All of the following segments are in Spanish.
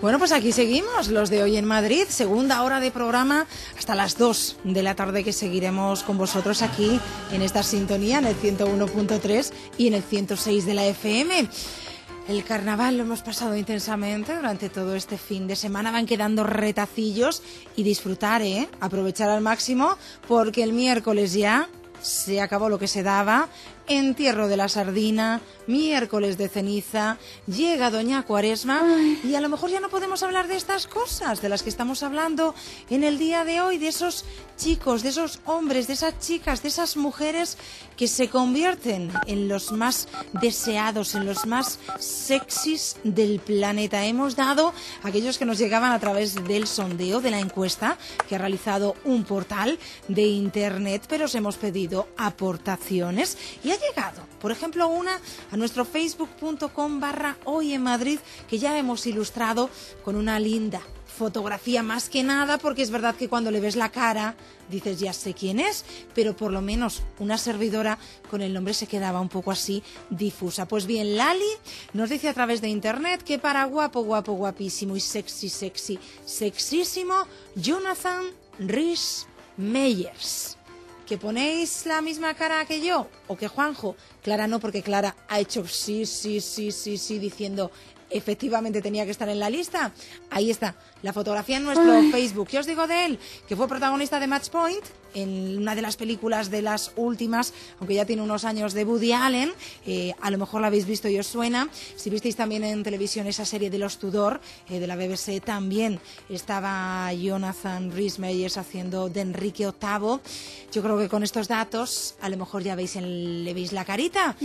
Bueno, pues aquí seguimos, los de Hoy en Madrid, segunda hora de programa hasta las 2 de la tarde, que seguiremos con vosotros aquí en esta sintonía, en el 101.3 y en el 106 de la FM. El carnaval lo hemos pasado intensamente durante todo este fin de semana, van quedando retacillos y disfrutar, aprovechar al máximo, porque el miércoles ya se acabó lo que se daba, entierro de la sardina, miércoles de ceniza, llega Doña Cuaresma y a lo mejor ya no podemos hablar de estas cosas de las que estamos hablando en el día de hoy, de esos chicos, de esos hombres, de esas chicas, de esas mujeres que se convierten en los más deseados, en los más sexys del planeta. Hemos dado aquellos que nos llegaban a través del sondeo, de la encuesta que ha realizado un portal de internet, pero os hemos pedido aportaciones y ha llegado, por ejemplo, una a nuestro facebook.com/Hoy en Madrid, que ya hemos ilustrado con una linda fotografía, más que nada porque es verdad que cuando le ves la cara dices ya sé quién es, pero por lo menos una servidora con el nombre se quedaba un poco así difusa. Pues bien, Lali nos dice a través de internet que para guapo, guapo, guapísimo y sexy, sexy, sexísimo, Jonathan Rhys Meyers. ¿Que ponéis la misma cara que yo o que Juanjo? Clara no, porque Clara ha hecho sí, diciendo efectivamente tenía que estar en la lista. Ahí está la fotografía en nuestro Facebook. ¿Qué os digo de él? Que fue protagonista de Match Point en una de las películas de las últimas, aunque ya tiene unos años, de Woody Allen. A lo mejor la habéis visto y os suena. Si visteis también en televisión esa serie de Los Tudor, de la BBC, también estaba Jonathan Rhys Meyers haciendo de Enrique VIII. Yo creo que con estos datos a lo mejor ya le veis la carita.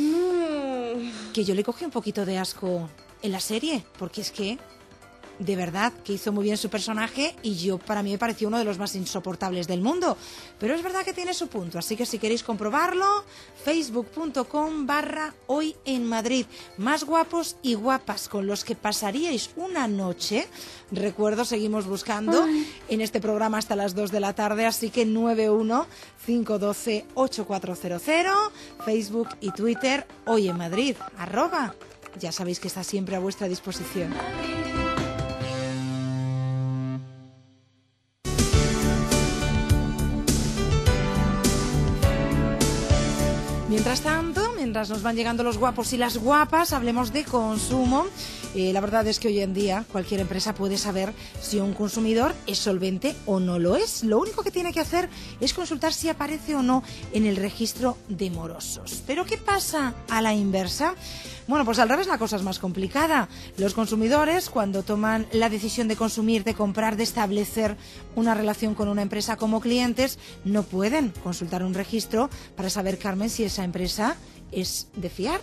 Que yo le cogí un poquito de asco en la serie, porque es que de verdad que hizo muy bien su personaje y para mí me pareció uno de los más insoportables del mundo, pero es verdad que tiene su punto, así que si queréis comprobarlo, facebook.com/Hoy en Madrid, más guapos y guapas con los que pasaríais una noche. Recuerdo, seguimos buscando en este programa hasta las 2 de la tarde, así que 915128400, Facebook y Twitter, Hoy en Madrid, @ ya sabéis que está siempre a vuestra disposición. Mientras tanto, mientras nos van llegando los guapos y las guapas, hablemos de consumo. La verdad es que hoy en día cualquier empresa puede saber si un consumidor es solvente o no lo es. Lo único que tiene que hacer es consultar si aparece o no en el registro de morosos. ¿Pero qué pasa a la inversa? Bueno, pues al revés la cosa es más complicada. Los consumidores, cuando toman la decisión de consumir, de comprar, de establecer una relación con una empresa como clientes, no pueden consultar un registro para saber, Carmen, si esa empresa es de fiar.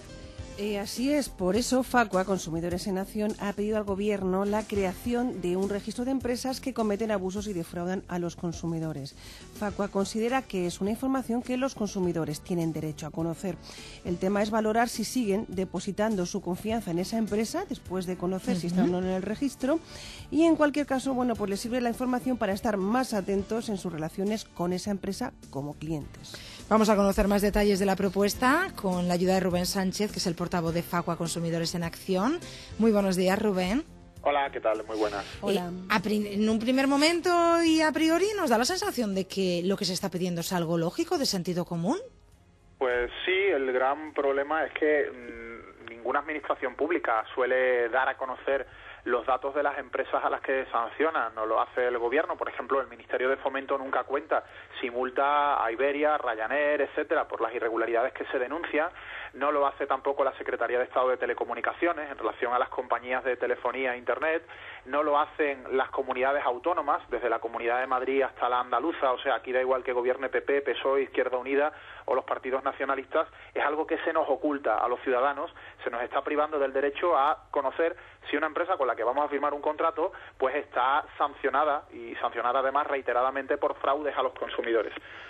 Así es, por eso Facua, Consumidores en Acción, ha pedido al Gobierno la creación de un registro de empresas que cometen abusos y defraudan a los consumidores. Facua considera que es una información que los consumidores tienen derecho a conocer. El tema es valorar si siguen depositando su confianza en esa empresa después de conocer si están o no en el registro, y en cualquier caso, bueno, pues les sirve la información para estar más atentos en sus relaciones con esa empresa como clientes. Vamos a conocer más detalles de la propuesta con la ayuda de Rubén Sánchez, que es el portavoz de Facua Consumidores en Acción. Muy buenos días, Rubén. Hola, ¿qué tal? Muy buenas. Hola. En un primer momento y a priori nos da la sensación de que lo que se está pidiendo es algo lógico, de sentido común. Pues sí, el gran problema es que ninguna administración pública suele dar a conocer los datos de las empresas a las que sanciona. No lo hace el gobierno. Por ejemplo, el Ministerio de Fomento nunca cuenta si multa a Iberia, Ryanair, etcétera, por las irregularidades que se denuncian. No lo hace tampoco la Secretaría de Estado de Telecomunicaciones en relación a las compañías de telefonía e Internet. No lo hacen las comunidades autónomas, desde la Comunidad de Madrid hasta la andaluza. O sea, aquí da igual que gobierne PP, PSOE, Izquierda Unida o los partidos nacionalistas. Es algo que se nos oculta a los ciudadanos. Se nos está privando del derecho a conocer si una empresa con la que vamos a firmar un contrato pues está sancionada, y sancionada además reiteradamente por fraudes a los consumidores.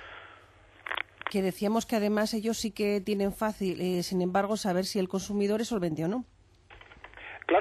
Que decíamos que además ellos sí que tienen fácil, sin embargo, saber si el consumidor es solvente o no. Claro, lo tienen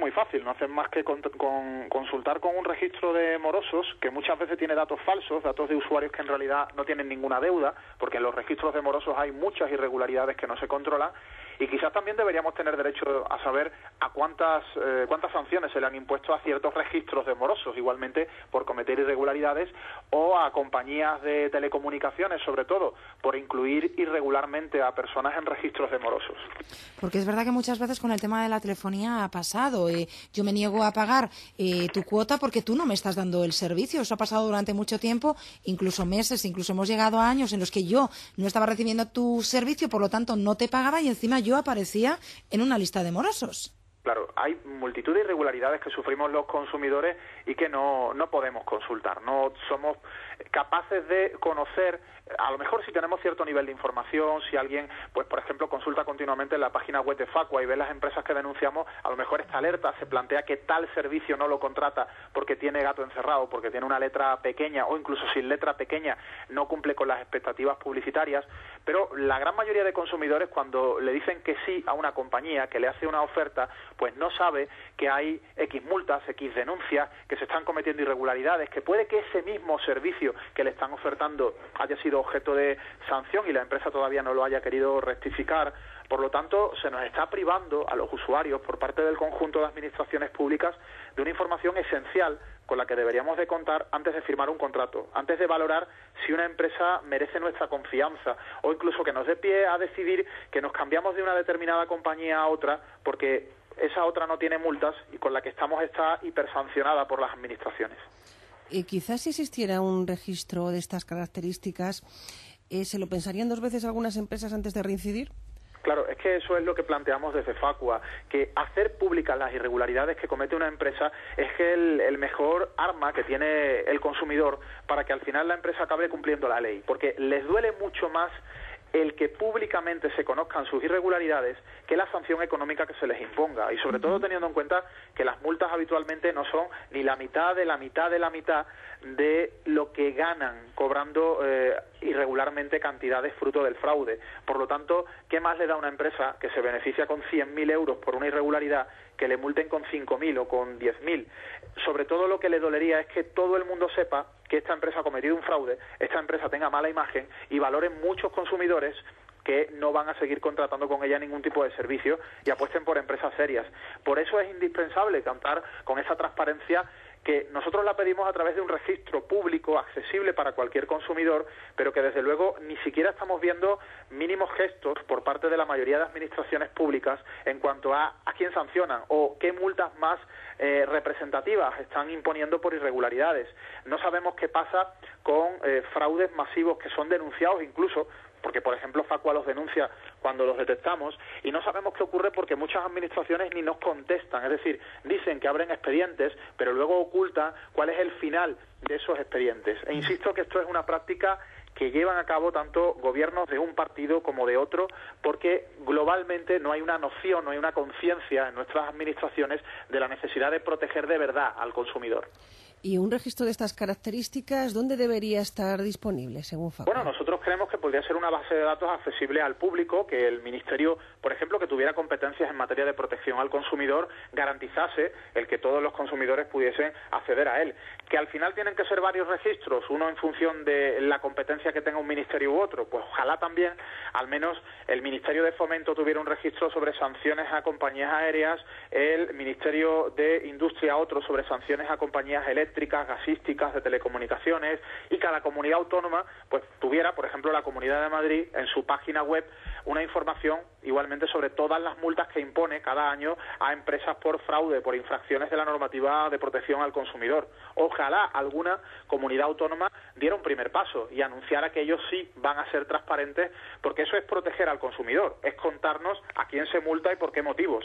muy fácil, no hacen más que consultar con un registro de morosos que muchas veces tiene datos falsos, datos de usuarios que en realidad no tienen ninguna deuda, porque en los registros de morosos hay muchas irregularidades que no se controlan, y quizás también deberíamos tener derecho a saber a cuántas sanciones se le han impuesto a ciertos registros de morosos, igualmente por cometer irregularidades, o a compañías de telecomunicaciones, sobre todo, por incluir irregularmente a personas en registros de morosos. Porque es verdad que muchas veces con el tema de la telefonía ha pasado. Yo me niego a pagar tu cuota porque tú no me estás dando el servicio. Eso ha pasado durante mucho tiempo, incluso meses, incluso hemos llegado a años en los que yo no estaba recibiendo tu servicio, por lo tanto no te pagaba y encima yo aparecía en una lista de morosos. Claro, hay multitud de irregularidades que sufrimos los consumidores y que no podemos consultar. No somos capaces de conocer, a lo mejor si tenemos cierto nivel de información, si alguien, pues por ejemplo, consulta continuamente en la página web de Facua y ve las empresas que denunciamos, a lo mejor esta alerta se plantea que tal servicio no lo contrata porque tiene gato encerrado, porque tiene una letra pequeña o incluso sin letra pequeña no cumple con las expectativas publicitarias, pero la gran mayoría de consumidores cuando le dicen que sí a una compañía que le hace una oferta, pues no sabe que hay X multas, X denuncias, que se están cometiendo irregularidades, que puede que ese mismo servicio que le están ofertando haya sido objeto de sanción y la empresa todavía no lo haya querido rectificar. Por lo tanto, se nos está privando a los usuarios por parte del conjunto de administraciones públicas de una información esencial con la que deberíamos de contar antes de firmar un contrato, antes de valorar si una empresa merece nuestra confianza o incluso que nos dé pie a decidir que nos cambiamos de una determinada compañía a otra porque esa otra no tiene multas y con la que estamos está hipersancionada por las administraciones. Quizás si existiera un registro de estas características, ¿se lo pensarían dos veces algunas empresas antes de reincidir? Claro, es que eso es lo que planteamos desde Facua, que hacer públicas las irregularidades que comete una empresa es que el mejor arma que tiene el consumidor para que al final la empresa acabe cumpliendo la ley, porque les duele mucho más el que públicamente se conozcan sus irregularidades que la sanción económica que se les imponga, y sobre todo teniendo en cuenta que las multas habitualmente no son ni la mitad de la mitad de la mitad de lo que ganan cobrando irregularmente cantidades fruto del fraude. Por lo tanto, ¿qué más le da a una empresa que se beneficia con 100.000 euros por una irregularidad que le multen con 5.000 o con 10.000? Sobre todo lo que le dolería es que todo el mundo sepa que esta empresa ha cometido un fraude, esta empresa tenga mala imagen y valoren muchos consumidores que no van a seguir contratando con ella ningún tipo de servicio y apuesten por empresas serias. Por eso es indispensable contar con esa transparencia que nosotros la pedimos a través de un registro público accesible para cualquier consumidor, pero que desde luego ni siquiera estamos viendo mínimos gestos por parte de la mayoría de administraciones públicas en cuanto a quién sancionan o qué multas más representativas están imponiendo por irregularidades. No sabemos qué pasa con fraudes masivos que son denunciados incluso, porque, por ejemplo, Facua los denuncia cuando los detectamos, y no sabemos qué ocurre porque muchas administraciones ni nos contestan, es decir, dicen que abren expedientes, pero luego ocultan cuál es el final de esos expedientes. E insisto que esto es una práctica que llevan a cabo tanto gobiernos de un partido como de otro, porque globalmente no hay una noción, no hay una conciencia en nuestras administraciones de la necesidad de proteger de verdad al consumidor. ¿Y un registro de estas características dónde debería estar disponible, según Facua? Bueno, nosotros creemos que podría ser una base de datos accesible al público, que el Ministerio, por ejemplo, que tuviera competencias en materia de protección al consumidor, garantizase el que todos los consumidores pudiesen acceder a él. Que al final tienen que ser varios registros, uno en función de la competencia que tenga un ministerio u otro, pues ojalá también, al menos, el Ministerio de Fomento tuviera un registro sobre sanciones a compañías aéreas, el Ministerio de Industria otro sobre sanciones a compañías eléctricas, gasísticas, de telecomunicaciones, y cada comunidad autónoma pues tuviera, por ejemplo, la Comunidad de Madrid en su página web una información igualmente sobre todas las multas que impone cada año a empresas por fraude, por infracciones de la normativa de protección al consumidor. Ojalá alguna comunidad autónoma diera un primer paso y anunciara que ellos sí van a ser transparentes, porque eso es proteger al consumidor, es contarnos a quién se multa y por qué motivos.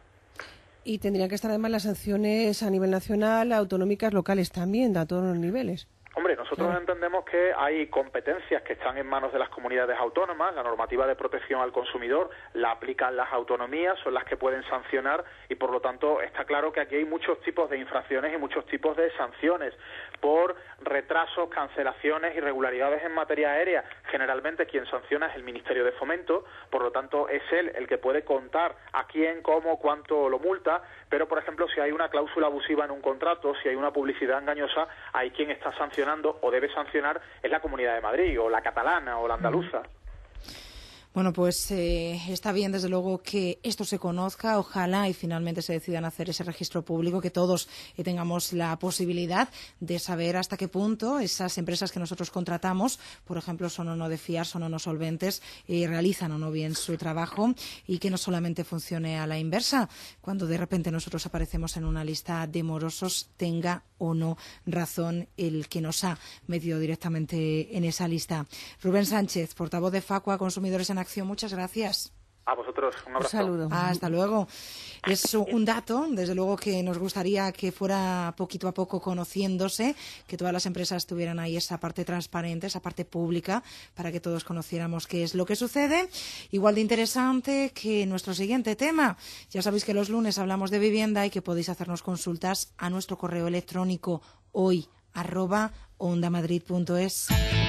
Y tendrían que estar además las sanciones a nivel nacional, autonómicas, locales también, a todos los niveles. Hombre, nosotros entendemos que hay competencias que están en manos de las comunidades autónomas, la normativa de protección al consumidor la aplican las autonomías, son las que pueden sancionar y por lo tanto está claro que aquí hay muchos tipos de infracciones y muchos tipos de sanciones por retrasos, cancelaciones, irregularidades en materia aérea, Generalmente quien sanciona es el Ministerio de Fomento, por lo tanto es él el que puede contar a quién, cómo, cuánto lo multa, pero por ejemplo si hay una cláusula abusiva en un contrato, si hay una publicidad engañosa, ahí quien está sancionando o debe sancionar es la Comunidad de Madrid, o la catalana, o la andaluza. Bueno, pues está bien, desde luego, que esto se conozca. Ojalá y finalmente se decidan hacer ese registro público, que todos tengamos la posibilidad de saber hasta qué punto esas empresas que nosotros contratamos, por ejemplo, son o no de fiar, son o no solventes, realizan o no bien su trabajo, y que no solamente funcione a la inversa. Cuando de repente nosotros aparecemos en una lista de morosos, tenga o no razón el que nos ha metido directamente en esa lista. Rubén Sánchez, portavoz de Facua Consumidores en Acción, muchas gracias. A vosotros, un abrazo. Un saludo. Hasta luego. Es un dato, desde luego, que nos gustaría que fuera poquito a poco conociéndose, que todas las empresas tuvieran ahí esa parte transparente, esa parte pública, para que todos conociéramos qué es lo que sucede. Igual de interesante que nuestro siguiente tema. Ya sabéis que los lunes hablamos de vivienda y que podéis hacernos consultas a nuestro correo electrónico hoy@ondamadrid.es.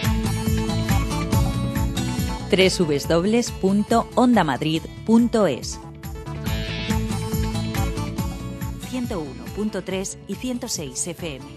www.ondamadrid.es 101.3 y 106 FM.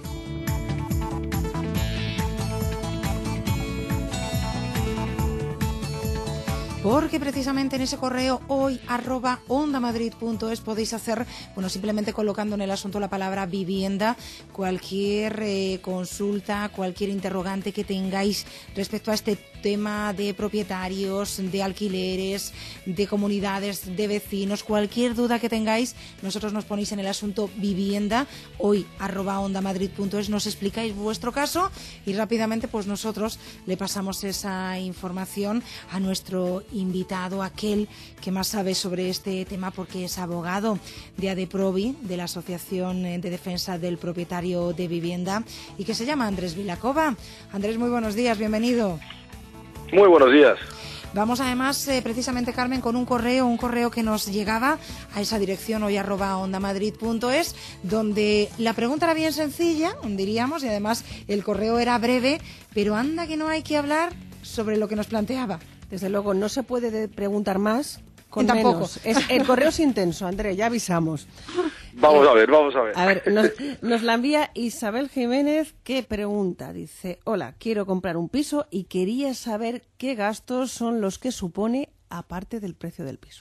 Porque precisamente en ese correo hoy@ondamadrid.es podéis hacer, simplemente colocando en el asunto la palabra vivienda, cualquier consulta, cualquier interrogante que tengáis respecto a este tema de propietarios, de alquileres, de comunidades, de vecinos, cualquier duda que tengáis, nosotros nos ponéis en el asunto vivienda, hoy@ondamadrid.es, nos explicáis vuestro caso y rápidamente pues nosotros le pasamos esa información a nuestro invitado, aquel que más sabe sobre este tema, porque es abogado de ADEPROVI, de la Asociación de Defensa del Propietario de Vivienda, y que se llama Andrés Vilacova. Andrés, muy buenos días, bienvenido. Muy buenos días. Vamos además, precisamente, Carmen, con un correo que nos llegaba a esa dirección hoy@ondamadrid.es, donde la pregunta era bien sencilla, diríamos, y además el correo era breve, pero anda que no hay que hablar sobre lo que nos planteaba. Desde luego, no se puede preguntar más con tampoco. menos. El correo es intenso, Andrés, ya avisamos. Vamos a ver. A ver, nos la envía Isabel Jiménez, que pregunta, dice: hola, quiero comprar un piso y quería saber qué gastos son los que supone aparte del precio del piso.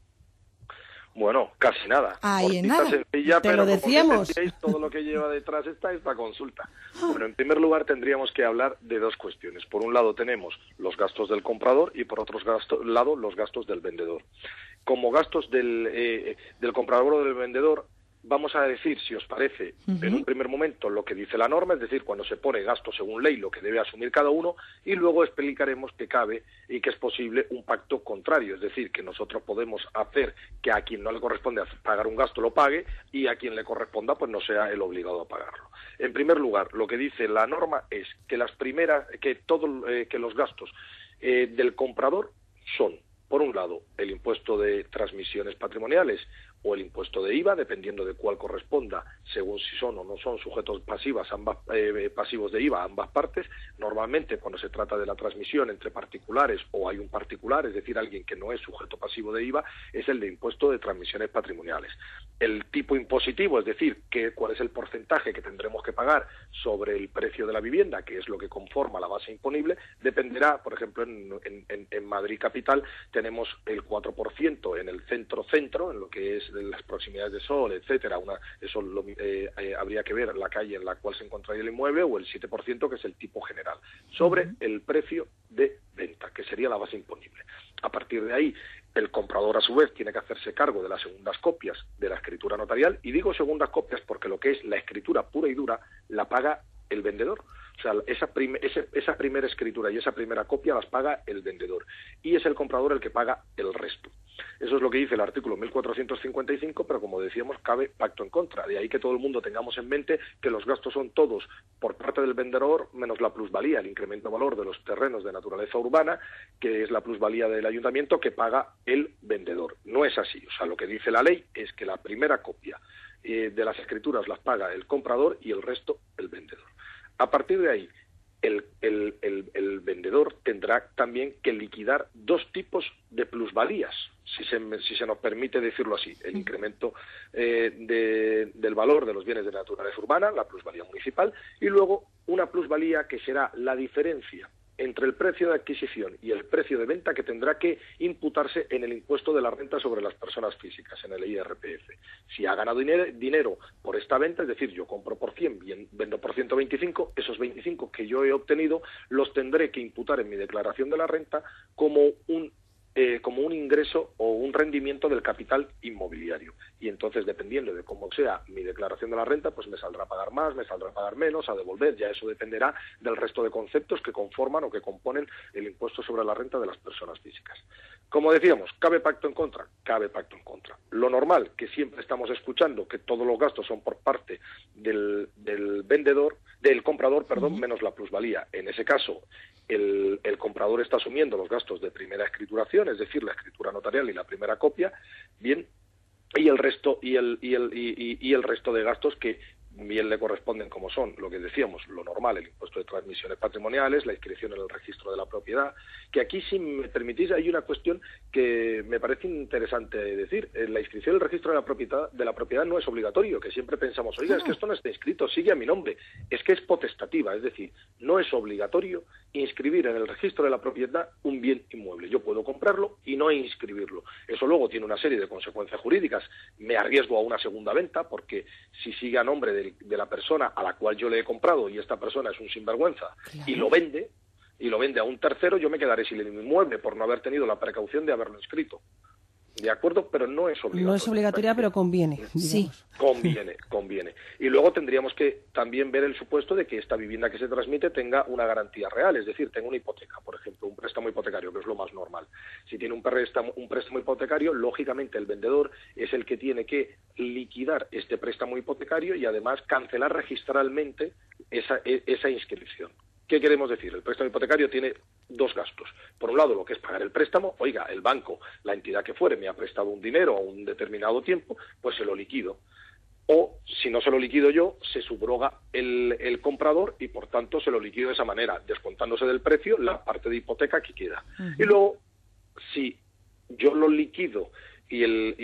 Bueno, casi nada. Ahí en Cortita, nada. sencilla, Te pero lo decíamos. Como todo lo que lleva detrás esta consulta. Bueno, en primer lugar tendríamos que hablar de dos cuestiones. Por un lado tenemos los gastos del comprador y por otro lado los gastos del vendedor. Como gastos del comprador o del vendedor, vamos a decir, si os parece, en un primer momento lo que dice la norma, es decir, cuando se pone gasto según ley, lo que debe asumir cada uno, y luego explicaremos que cabe y que es posible un pacto contrario, es decir, que nosotros podemos hacer que a quien no le corresponde pagar un gasto lo pague y a quien le corresponda pues no sea el obligado a pagarlo. En primer lugar, lo que dice la norma es que que los gastos del comprador son, por un lado, el impuesto de transmisiones patrimoniales o el impuesto de IVA, dependiendo de cuál corresponda, según si son o no son sujetos pasivos de IVA ambas partes. Normalmente, cuando se trata de la transmisión entre particulares o hay un particular, es decir, alguien que no es sujeto pasivo de IVA, es el de impuesto de transmisiones patrimoniales. El tipo impositivo, es decir, cuál es el porcentaje que tendremos que pagar sobre el precio de la vivienda, que es lo que conforma la base imponible, dependerá, por ejemplo, en Madrid capital tenemos el 4% en el centro, en lo que es de las proximidades de Sol, etcétera. Habría que ver la calle en la cual se encontraría el inmueble, o el 7%, que es el tipo general, sobre el precio de venta, que sería la base imponible. A partir de ahí, el comprador, a su vez, tiene que hacerse cargo de las segundas copias de la escritura notarial, y digo segundas copias porque lo que es la escritura pura y dura la paga el vendedor. O sea, esa primera escritura y esa primera copia las paga el vendedor, y es el comprador el que paga el resto. Eso es lo que dice el artículo 1455, pero como decíamos, cabe pacto en contra. De ahí que todo el mundo tengamos en mente que los gastos son todos por parte del vendedor, menos la plusvalía, el incremento de valor de los terrenos de naturaleza urbana, que es la plusvalía del ayuntamiento, que paga el vendedor. No es así. O sea, lo que dice la ley es que la primera copia de las escrituras las paga el comprador y el resto el vendedor. A partir de ahí, el vendedor tendrá también que liquidar dos tipos de plusvalías, si se nos permite decirlo así: el incremento del valor de los bienes de naturaleza urbana, la plusvalía municipal, y luego una plusvalía que será la diferencia entre el precio de adquisición y el precio de venta, que tendrá que imputarse en el impuesto de la renta sobre las personas físicas, en el IRPF. Si ha ganado dinero por esta venta, es decir, yo compro por 100 y vendo por 125, esos 25 que yo he obtenido los tendré que imputar en mi declaración de la renta como un ingreso o un rendimiento del capital inmobiliario. Y entonces, dependiendo de cómo sea mi declaración de la renta, pues me saldrá a pagar más, me saldrá a pagar menos, a devolver. Ya eso dependerá del resto de conceptos que conforman o que componen el impuesto sobre la renta de las personas físicas. Como decíamos, ¿cabe pacto en contra? Cabe pacto en contra. Lo normal, que siempre estamos escuchando que todos los gastos son por parte del comprador, menos la plusvalía. En ese caso, el comprador está asumiendo los gastos de primera escrituración, es decir, la escritura notarial y la primera copia, bien, y el resto de gastos que bien le corresponden, como son lo que decíamos, lo normal, el impuesto de transmisiones patrimoniales, la inscripción en el registro de la propiedad, que aquí, si me permitís, hay una cuestión que me parece interesante decir. La inscripción en el registro de la propiedad no es obligatorio, que siempre pensamos, oiga, es que esto no está inscrito, sigue a mi nombre. Es que es potestativa, es decir, no es obligatorio inscribir en el registro de la propiedad un bien inmueble. Yo puedo comprarlo y no inscribirlo. Eso luego tiene una serie de consecuencias jurídicas. Me arriesgo a una segunda venta, porque si sigue a nombre de la persona a la cual yo le he comprado y esta persona es un sinvergüenza, claro, y lo vende a un tercero, yo me quedaré sin el inmueble por no haber tenido la precaución de haberlo inscrito. ¿De acuerdo? Pero no es obligatorio. No es obligatoria, pero conviene. Sí. Conviene. Y luego tendríamos que también ver el supuesto de que esta vivienda que se transmite tenga una garantía real, es decir, tenga una hipoteca, por ejemplo, un préstamo hipotecario, que es lo más normal. Si tiene un préstamo hipotecario, lógicamente el vendedor es el que tiene que liquidar este préstamo hipotecario y además cancelar registralmente esa inscripción. ¿Qué queremos decir? El préstamo hipotecario tiene dos gastos. Por un lado, lo que es pagar el préstamo. Oiga, el banco, la entidad que fuere, me ha prestado un dinero a un determinado tiempo, pues se lo liquido. O, si no se lo liquido yo, se subroga el comprador y, por tanto, se lo liquido de esa manera, descontándose del precio la parte de hipoteca que queda. Y luego, si yo lo liquido y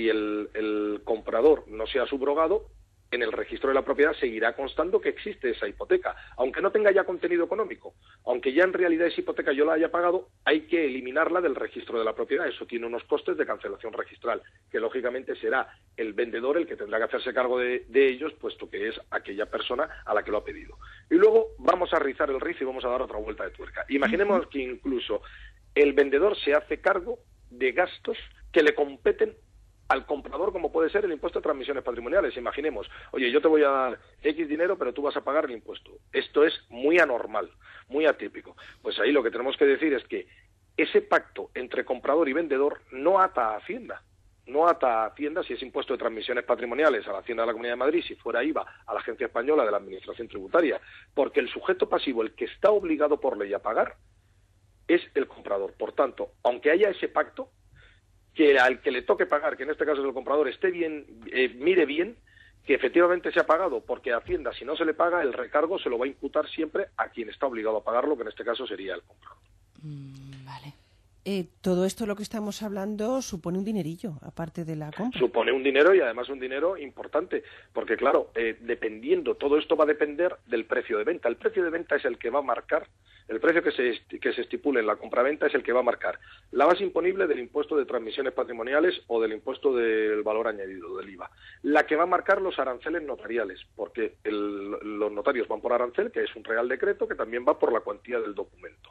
el comprador no se ha subrogado, en el registro de la propiedad seguirá constando que existe esa hipoteca, aunque no tenga ya contenido económico, aunque ya en realidad esa hipoteca yo la haya pagado, hay que eliminarla del registro de la propiedad. Eso tiene unos costes de cancelación registral, que lógicamente será el vendedor el que tendrá que hacerse cargo de ellos, puesto que es aquella persona a la que lo ha pedido. Y luego vamos a rizar el rizo y vamos a dar otra vuelta de tuerca. Imaginemos que incluso el vendedor se hace cargo de gastos que le competen al comprador, como puede ser el impuesto de transmisiones patrimoniales. Imaginemos, oye, yo te voy a dar X dinero, pero tú vas a pagar el impuesto. Esto es muy anormal, muy atípico. Pues ahí lo que tenemos que decir es que ese pacto entre comprador y vendedor no ata a Hacienda. No ata a Hacienda si es impuesto de transmisiones patrimoniales a la Hacienda de la Comunidad de Madrid, si fuera IVA a la Agencia Española de la Administración Tributaria, porque el sujeto pasivo, el que está obligado por ley a pagar, es el comprador. Por tanto, aunque haya ese pacto, que al que le toque pagar, que en este caso es el comprador, esté bien, mire bien que efectivamente se ha pagado, porque a Hacienda, si no se le paga, el recargo se lo va a imputar siempre a quien está obligado a pagarlo, que en este caso sería el comprador. Vale. Todo esto, lo que estamos hablando, supone un dinerillo, aparte de la compra. Supone un dinero, y además un dinero importante, porque claro, todo esto va a depender del precio de venta. El precio de venta es el que va a marcar, el precio que se estipule en la compraventa es el que va a marcar la base imponible del impuesto de transmisiones patrimoniales o del impuesto del valor añadido, del IVA. La que va a marcar los aranceles notariales, porque los notarios van por arancel, que es un real decreto, que también va por la cuantía del documento.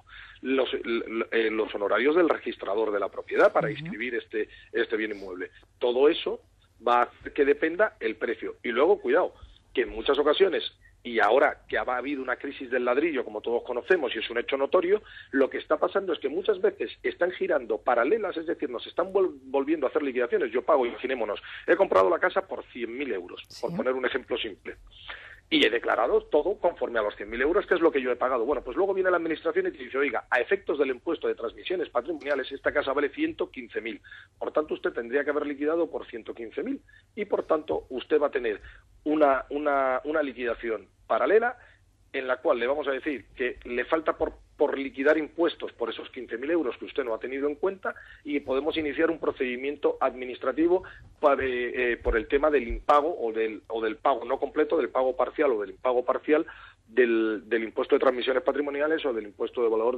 Los honorarios del registrador de la propiedad para inscribir este bien inmueble. Todo eso va a hacer que dependa el precio. Y luego, cuidado, que en muchas ocasiones, y ahora que ha habido una crisis del ladrillo, como todos conocemos, y es un hecho notorio, lo que está pasando es que muchas veces están girando paralelas, es decir, nos están volviendo a hacer liquidaciones. Yo pago, imaginémonos, he comprado la casa por 100.000 euros, por poner un ejemplo simple. Y he declarado todo conforme a los 100.000 euros, que es lo que yo he pagado. Bueno, pues luego viene la administración y te dice, oiga, a efectos del impuesto de transmisiones patrimoniales, esta casa vale 115.000. Por tanto, usted tendría que haber liquidado por 115.000. Y por tanto, usted va a tener una liquidación paralela en la cual le vamos a decir que le falta por liquidar impuestos por esos 15.000 euros que usted no ha tenido en cuenta, y podemos iniciar un procedimiento administrativo por el tema del impago o del pago no completo, del pago parcial o del impago parcial del impuesto de transmisiones patrimoniales o del impuesto de valor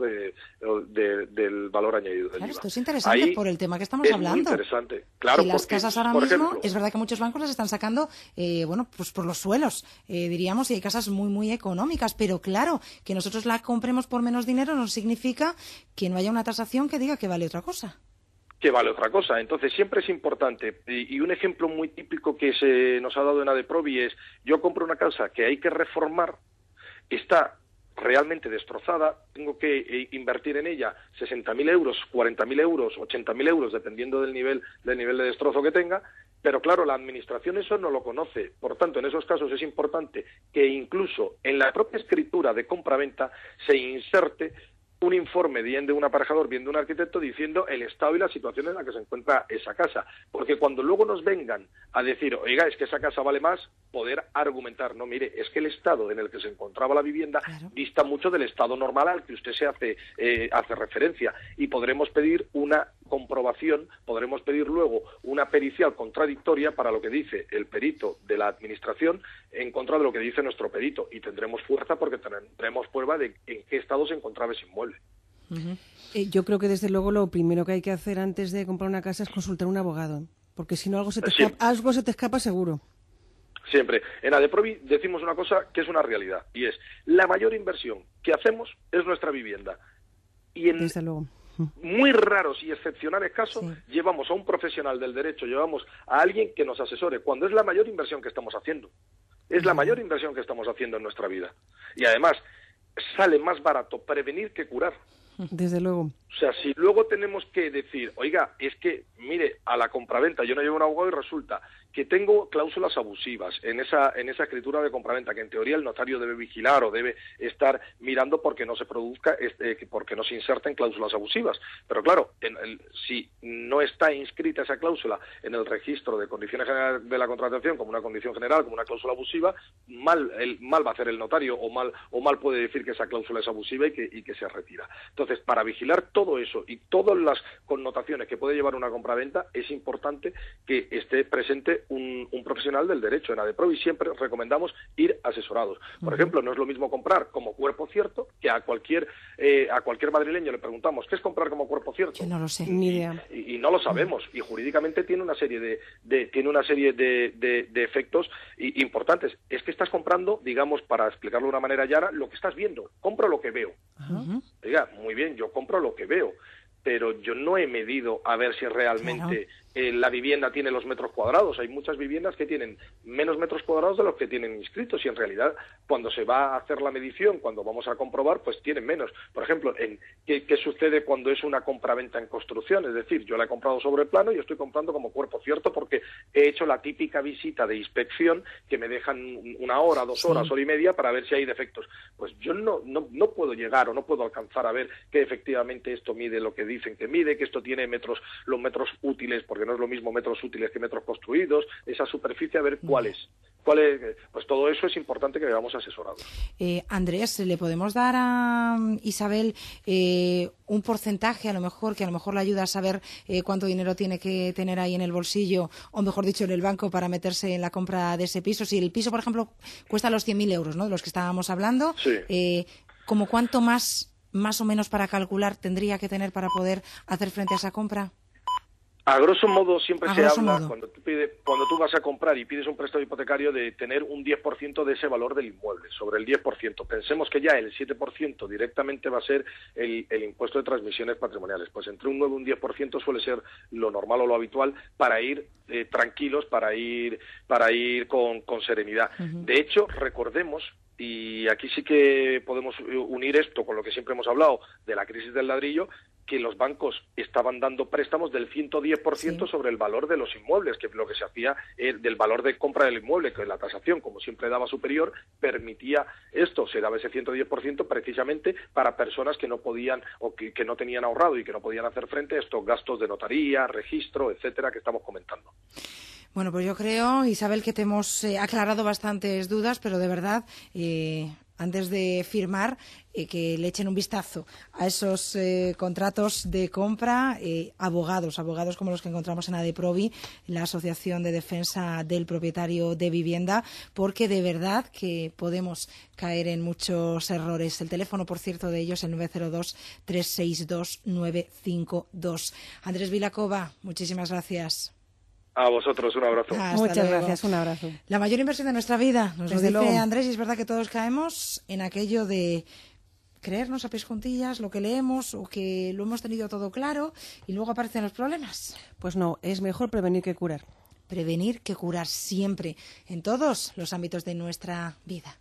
del valor añadido del IVA. Esto es interesante por el tema que estamos hablando. Es muy interesante. Claro, y las porque, casas ahora por mismo, ejemplo, es verdad que muchos bancos las están sacando, pues por los suelos, diríamos, y hay casas muy, muy económicas, pero claro, que nosotros la compremos por menos dinero no significa que no haya una tasación que diga que vale otra cosa. Que vale otra cosa. Entonces, siempre es importante. Y un ejemplo muy típico que se nos ha dado en ADEPROVI es: yo compro una casa que hay que reformar, está realmente destrozada, tengo que invertir en ella 60.000 euros, 40.000 euros, 80.000 euros, dependiendo del nivel de destrozo que tenga, pero claro, la Administración eso no lo conoce. Por tanto, en esos casos es importante que incluso en la propia escritura de compraventa se inserte un informe bien de un aparejador, bien de un arquitecto, diciendo el estado y la situación en la que se encuentra esa casa. Porque cuando luego nos vengan a decir, oiga, es que esa casa vale más, poder argumentar, no, mire, es que el estado en el que se encontraba la vivienda dista mucho del estado normal al que usted se hace referencia, y podremos pedir una comprobación, podremos pedir luego una pericial contradictoria para lo que dice el perito de la Administración en contra de lo que dice nuestro perito, y tendremos fuerza porque tendremos prueba de en qué estado se encontraba ese inmueble. Yo creo que desde luego lo primero que hay que hacer antes de comprar una casa es consultar a un abogado, porque si no algo se te escapa seguro. Siempre. En ADEPROVI decimos una cosa que es una realidad, y es: la mayor inversión que hacemos es nuestra vivienda. Y en desde luego. muy raros y excepcionales casos llevamos a un profesional del derecho, llevamos a alguien que nos asesore, cuando es la mayor inversión que estamos haciendo. Es la mayor inversión que estamos haciendo en nuestra vida. Y además, sale más barato prevenir que curar. Desde luego. O sea, si luego tenemos que decir, oiga, es que, mire, a la compraventa yo no llevo un abogado y resulta que tengo cláusulas abusivas en esa escritura de compraventa, que en teoría el notario debe vigilar o debe estar mirando porque no se produzca, porque no se inserten cláusulas abusivas. Pero claro, si no está inscrita esa cláusula en el registro de condiciones generales de la contratación como una condición general, como una cláusula abusiva, mal va a hacer el notario o mal puede decir que esa cláusula es abusiva y que se retira. Entonces, para vigilar todo eso y todas las connotaciones que puede llevar una compraventa, es importante que esté presente un profesional del derecho. En ADEPROVI siempre recomendamos ir asesorados. Por ejemplo, no es lo mismo comprar como cuerpo cierto, que a cualquier madrileño le preguntamos, ¿qué es comprar como cuerpo cierto? Yo no lo sé. Ni idea. Y no lo sabemos. Y jurídicamente tiene una serie de efectos importantes. Es que estás comprando, digamos, para explicarlo de una manera llana, lo que estás viendo. Compro lo que veo. Diga, muy bien, yo compro lo que veo, pero yo no he medido a ver si realmente la vivienda tiene los metros cuadrados. Hay muchas viviendas que tienen menos metros cuadrados de los que tienen inscritos, y en realidad cuando se va a hacer la medición, cuando vamos a comprobar, pues tienen menos. Por ejemplo, ¿qué sucede cuando es una compraventa en construcción? Es decir, yo la he comprado sobre plano y estoy comprando como cuerpo cierto porque he hecho la típica visita de inspección que me dejan 1 hora, 2 horas, hora y media para ver si hay defectos. Pues yo no puedo llegar o no puedo alcanzar a ver que efectivamente esto mide lo que dicen que mide, que esto tiene los metros útiles, porque no es lo mismo metros útiles que metros construidos, esa superficie, a ver cuál es. Pues todo eso es importante que veamos asesorados. Andrés, ¿le podemos dar a Isabel un porcentaje, a lo mejor le ayuda a saber cuánto dinero tiene que tener ahí en el bolsillo, o mejor dicho, en el banco, para meterse en la compra de ese piso? Si el piso, por ejemplo, cuesta los 100.000 euros, ¿no?, de los que estábamos hablando, ¿como cuánto más o menos para calcular tendría que tener para poder hacer frente a esa compra? A grosso modo siempre se habla, cuando tú vas a comprar y pides un préstamo hipotecario, de tener un 10% de ese valor del inmueble, sobre el 10%. Pensemos que ya el 7% directamente va a ser el impuesto de transmisiones patrimoniales. Pues entre un 9 y un 10% suele ser lo normal o lo habitual para ir tranquilos, para ir con serenidad. De hecho, recordemos, y aquí sí que podemos unir esto con lo que siempre hemos hablado de la crisis del ladrillo, que los bancos estaban dando préstamos del 110% sobre el valor de los inmuebles, que lo que se hacía del valor de compra del inmueble, que la tasación, como siempre daba superior, permitía esto, se daba ese 110% precisamente para personas que no podían o que no tenían ahorrado y que no podían hacer frente a estos gastos de notaría, registro, etcétera, que estamos comentando. Bueno, pues yo creo, Isabel, que te hemos aclarado bastantes dudas, pero de verdad antes de firmar, que le echen un vistazo a esos contratos de compra, abogados como los que encontramos en ADEPROVI, la Asociación de Defensa del Propietario de Vivienda, porque de verdad que podemos caer en muchos errores. El teléfono, por cierto, de ellos, el 902-362-952. Andrés Vilacova, muchísimas gracias. A vosotros, un abrazo. Muchas gracias, un abrazo. La mayor inversión de nuestra vida, nos lo Desde dice luego. Andrés, y es verdad que todos caemos en aquello de creernos a pies juntillas lo que leemos o que lo hemos tenido todo claro y luego aparecen los problemas. Pues no, es mejor prevenir que curar. Prevenir que curar siempre, en todos los ámbitos de nuestra vida.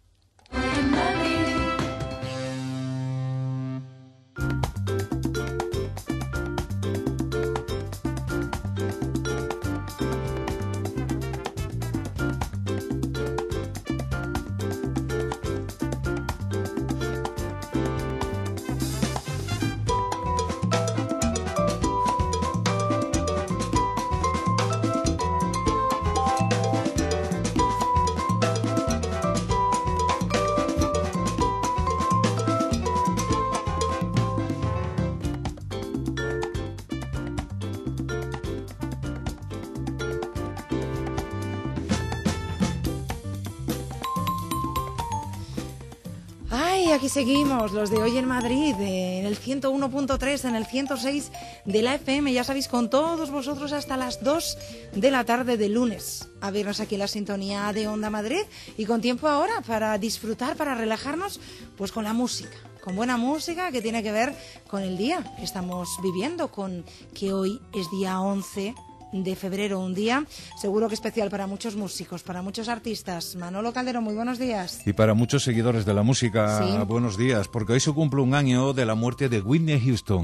Ay, aquí seguimos, los de hoy en Madrid, en el 101.3, en el 106 de la FM, ya sabéis, con todos vosotros hasta las 2 de la tarde de lunes, a vernos aquí en la sintonía de Onda Madrid y con tiempo ahora para disfrutar, para relajarnos, pues con la música, con buena música que tiene que ver con el día que estamos viviendo, con que hoy es día 11 de febrero, un día seguro que especial para muchos músicos, para muchos artistas. Manolo Calderón, muy buenos días. Y para muchos seguidores de la música, Sí. buenos días, porque hoy se cumple un año de la muerte de Whitney Houston.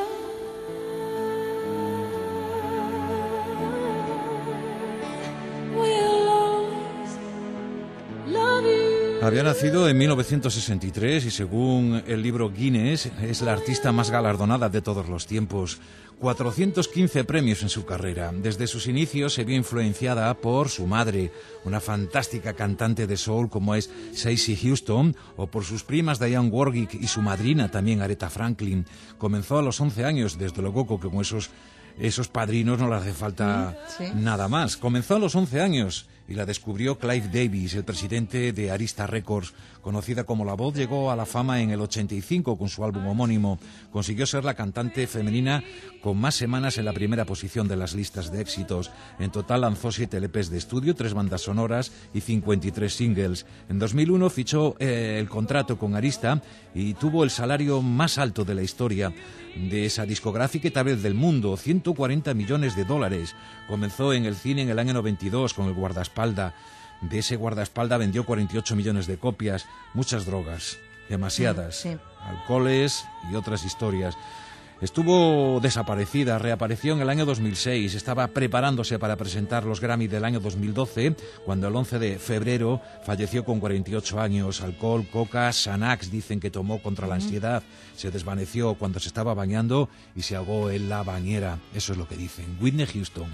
Había nacido en 1963 y según el libro Guinness es la artista más galardonada de todos los tiempos. 415 premios en su carrera. Desde sus inicios se vio influenciada por su madre, una fantástica cantante de soul como es Cissy Houston, o por sus primas Dionne Warwick y su madrina también Aretha Franklin. Comenzó a los 11 años, desde luego que con esos padrinos no le hace falta Sí. nada más. Comenzó a los 11 años y la descubrió Clive Davis, el presidente de Arista Records. Conocida como La Voz, llegó a la fama en el 85 con su álbum homónimo. Consiguió ser la cantante femenina con más semanas en la primera posición de las listas de éxitos. En total lanzó 7 LPs de estudio, 3 bandas sonoras y 53 singles. En 2001 fichó el contrato con Arista y tuvo el salario más alto de la historia de esa discográfica y tal vez del mundo, $140 millones. Comenzó en el cine en el año 92 con El guardaespaldas. De ese guardaespaldas vendió 48 millones de copias, muchas drogas, demasiadas, Sí. alcoholes y otras historias. Estuvo desaparecida, reapareció en el año 2006, estaba preparándose para presentar los Grammy del año 2012, cuando el 11 de febrero falleció con 48 años. Alcohol, coca, Xanax, dicen que tomó contra la ansiedad, se desvaneció cuando se estaba bañando y se ahogó en la bañera. Eso es lo que dicen. Whitney Houston.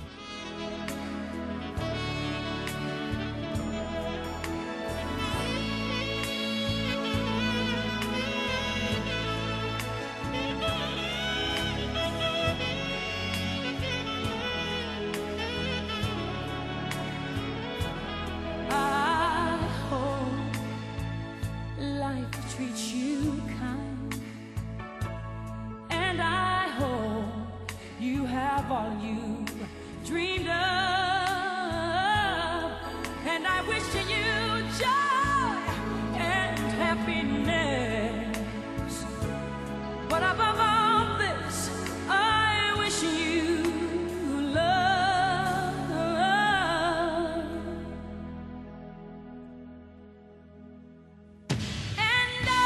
I hope life treats you kind, and I hope you have all you dreamed of, and I wish you joy and happiness, but above all this, I wish you love. And I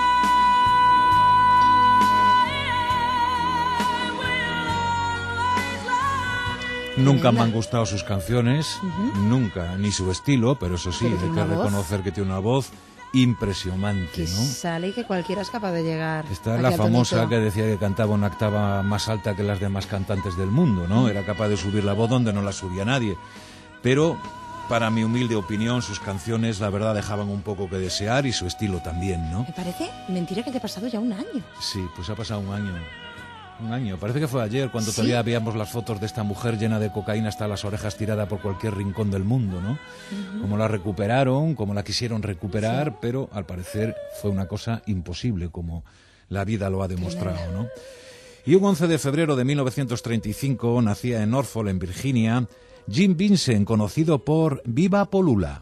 will always love you. Nunca me han gustado sus canciones, nunca, ni su estilo, pero eso sí, Pero hay tiene que una voz. reconocer que tiene una voz impresionante, Que ¿no? sale y que cualquiera es capaz de llegar. Esta es aquí la al famosa tonito. que decía que cantaba una octava más alta que las demás cantantes del mundo, ¿no? Era capaz de subir la voz donde no la subía nadie. Pero Para mi humilde opinión, sus canciones, la verdad, dejaban un poco que desear y su estilo también, ¿no? Me parece mentira que te ha pasado ya un año. Sí, pues ha pasado un año. Un año. Parece que fue ayer cuando ¿Sí? todavía veíamos las fotos de esta mujer llena de cocaína hasta las orejas, tirada por cualquier rincón del mundo, ¿no? Como la recuperaron, como la quisieron recuperar, pero al parecer fue una cosa imposible, como la vida lo ha demostrado, ¿no? Y un 11 de febrero de 1935 nacía en Norfolk, en Virginia, Jim Vincent, conocido por Viva Polula.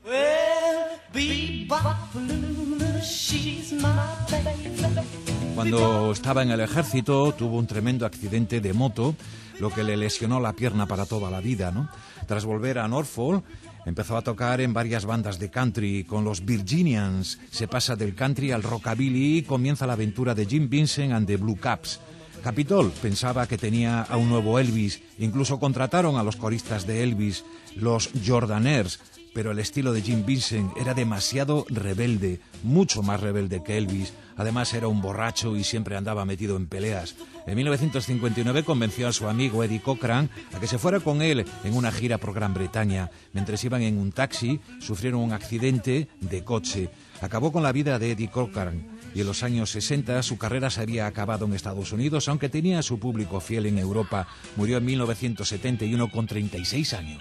Cuando estaba en el ejército tuvo un tremendo accidente de moto, lo que le lesionó la pierna para toda la vida, ¿no? Tras volver a Norfolk, empezó a tocar en varias bandas de country con los Virginians. Se pasa del country al rockabilly y comienza la aventura de Jim Vincent and the Blue Caps. Capitol pensaba que tenía a un nuevo Elvis, incluso contrataron a los coristas de Elvis, los Jordanaires, pero el estilo de Jim Vincent era demasiado rebelde, mucho más rebelde que Elvis. Además era un borracho y siempre andaba metido en peleas. En 1959 convenció a su amigo Eddie Cochran a que se fuera con él en una gira por Gran Bretaña. Mientras iban en un taxi, sufrieron un accidente de coche. Acabó con la vida de Eddie Cochran. Y en los años 60 su carrera se había acabado en Estados Unidos, aunque tenía a su público fiel en Europa. Murió en 1971 con 36 años.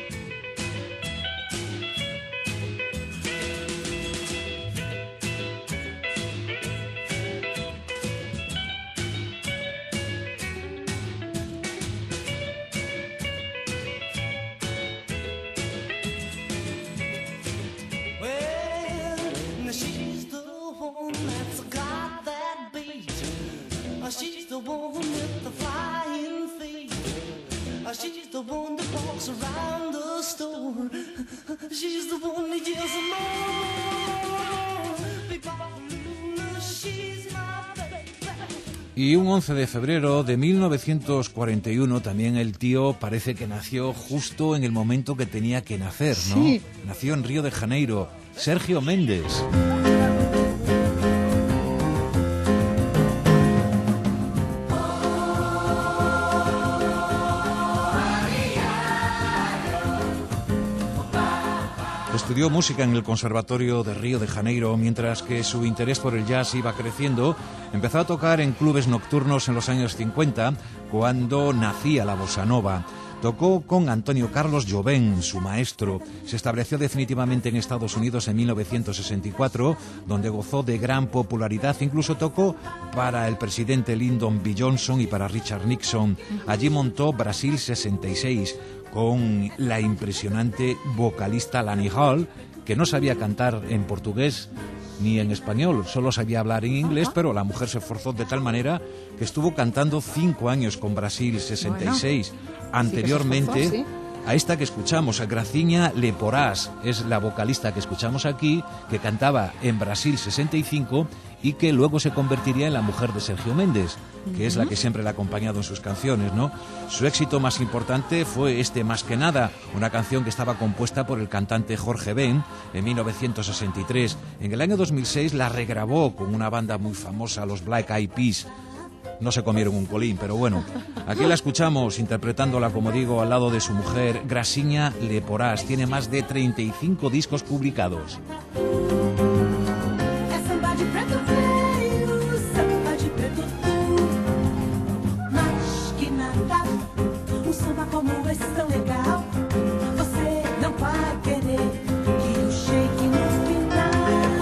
She's the one with the flying feet. She's the one that walks around the store. She's the one that yells more. She's my baby. Y un 11 de febrero de 1941 también el tío parece que nació justo en el momento que tenía que nacer, ¿no? Sí. Nació en Río de Janeiro, Sergio Méndez. Estudió música en el Conservatorio de Río de Janeiro, mientras que su interés por el jazz iba creciendo. Empezó a tocar en clubes nocturnos en los años 50, cuando nacía la bossa nova. Tocó con Antonio Carlos Jobim, su maestro. Se estableció definitivamente en Estados Unidos en 1964, donde gozó de gran popularidad. Incluso tocó para el presidente Lyndon B. Johnson y para Richard Nixon. Allí montó Brasil 66, con la impresionante vocalista Lani Hall, que no sabía cantar en portugués ni en español, solo sabía hablar en inglés, pero la mujer se esforzó de tal manera que estuvo cantando 5 años con Brasil 66. Anteriormente, sí. a esta que escuchamos, a Gracinha Leporás, es la vocalista que escuchamos aquí, que cantaba en Brasil 65 y que luego se convertiría en la mujer de Sergio Méndez, que es la que siempre le ha acompañado en sus canciones, ¿no? Su éxito más importante fue este Más que nada, una canción que estaba compuesta por el cantante Jorge Ben en 1963. En el año 2006 la regrabó con una banda muy famosa, los Black Eyed Peas. No se comieron un colín, pero bueno. Aquí la escuchamos interpretándola, como digo, al lado de su mujer, Gracinha Leporás. Tiene más de 35 discos publicados. É samba de preto veio, samba de preto tu. Mais que nada, samba como esse tão legal. Você não vai querer que o shake no final.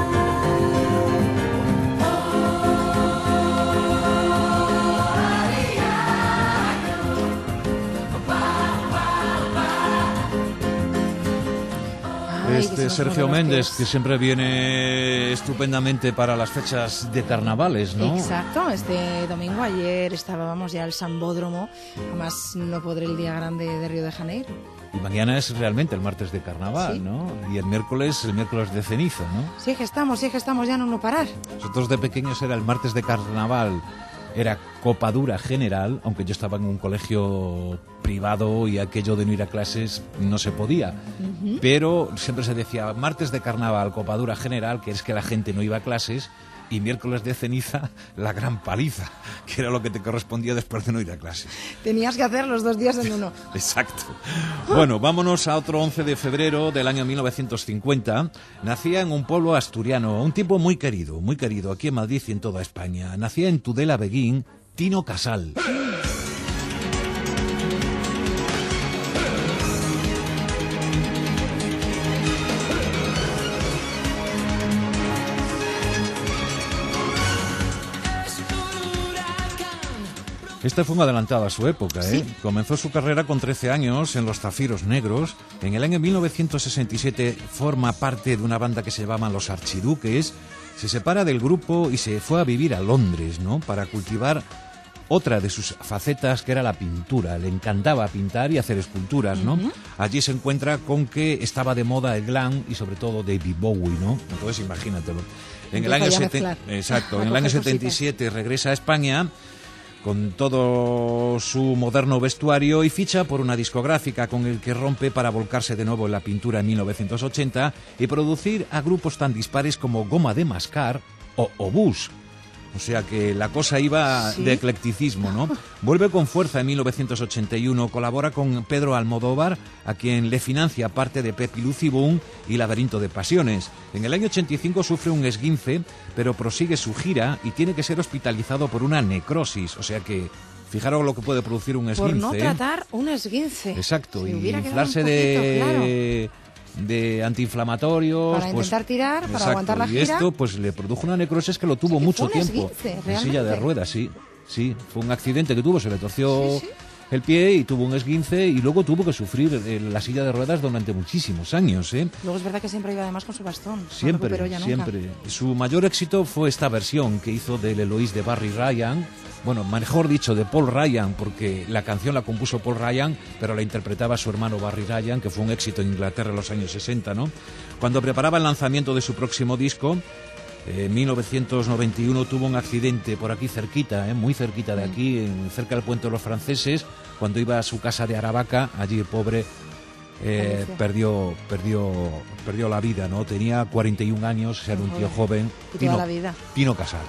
Este Sergio Méndez, que siempre viene estupendamente para las fechas de carnavales, ¿no? Exacto, este domingo, ayer estábamos ya al Sambódromo, además no podré el día grande de Río de Janeiro. Y mañana es realmente el martes de carnaval, Sí. ¿no? Y el miércoles de ceniza, ¿no? Sí que estamos, ya no parar. Nosotros de pequeños era el martes de carnaval, era copadura general, aunque yo estaba en un colegio privado y aquello de no ir a clases no se podía. Pero siempre se decía martes de carnaval, copadura general, que es que la gente no iba a clases y miércoles de ceniza la gran paliza, que era lo que te correspondía después de no ir a clase. Tenías que hacer los 2 días en uno. Exacto. Bueno, vámonos a otro 11 de febrero del año 1950. Nacía en un pueblo asturiano, un tipo muy querido aquí en Madrid y en toda España. Nacía en Tudela, Beguín, Tino Casal. Este fue un adelantado a su época, ¿eh? Sí. Comenzó su carrera con 13 años en los Zafiros Negros. En el año 1967 forma parte de una banda que se llamaban Los Archiduques. Se separa del grupo y se fue a vivir a Londres, ¿no? Para cultivar otra de sus facetas, que era la pintura. Le encantaba pintar y hacer esculturas, ¿no? Allí se encuentra con que estaba de moda el glam y sobre todo David Bowie, ¿no? Entonces imagínatelo. En el año 77 regresa a España con todo su moderno vestuario y ficha por una discográfica con el que rompe para volcarse de nuevo en la pintura en 1980 y producir a grupos tan dispares como Goma de Mascar o Obús. O sea que la cosa iba de eclecticismo, ¿no? Vuelve con fuerza en 1981, colabora con Pedro Almodóvar, a quien le financia parte de Pepi Lucibún y Laberinto de Pasiones. En el año 85 sufre un esguince, pero prosigue su gira y tiene que ser hospitalizado por una necrosis. O sea que, fijaros lo que puede producir un esguince. Por no tratar un esguince. Exacto, si y inflarse de antiinflamatorios para intentar tirar, para exacto, aguantar la gira. Y esto pues le produjo una necrosis que lo tuvo mucho tiempo esguince, en silla de ruedas, sí, fue un accidente que tuvo, se le torció el pie y tuvo un esguince y luego tuvo que sufrir la silla de ruedas durante muchísimos años, ¿eh? Luego es verdad que siempre iba además con su bastón. Siempre. Su mayor éxito fue esta versión que hizo del Eloís de Barry Ryan. Bueno, mejor dicho, de Paul Ryan, porque la canción la compuso Paul Ryan, pero la interpretaba su hermano Barry Ryan, que fue un éxito en Inglaterra en los años 60, ¿no? Cuando preparaba el lanzamiento de su próximo disco, en 1991 tuvo un accidente por aquí cerquita, muy cerquita de aquí, cerca del Puente de los Franceses, cuando iba a su casa de Aravaca. Allí el pobre perdió la vida, ¿no? Tenía 41 años, era un tío joven. Y toda la vida. Tino Casal.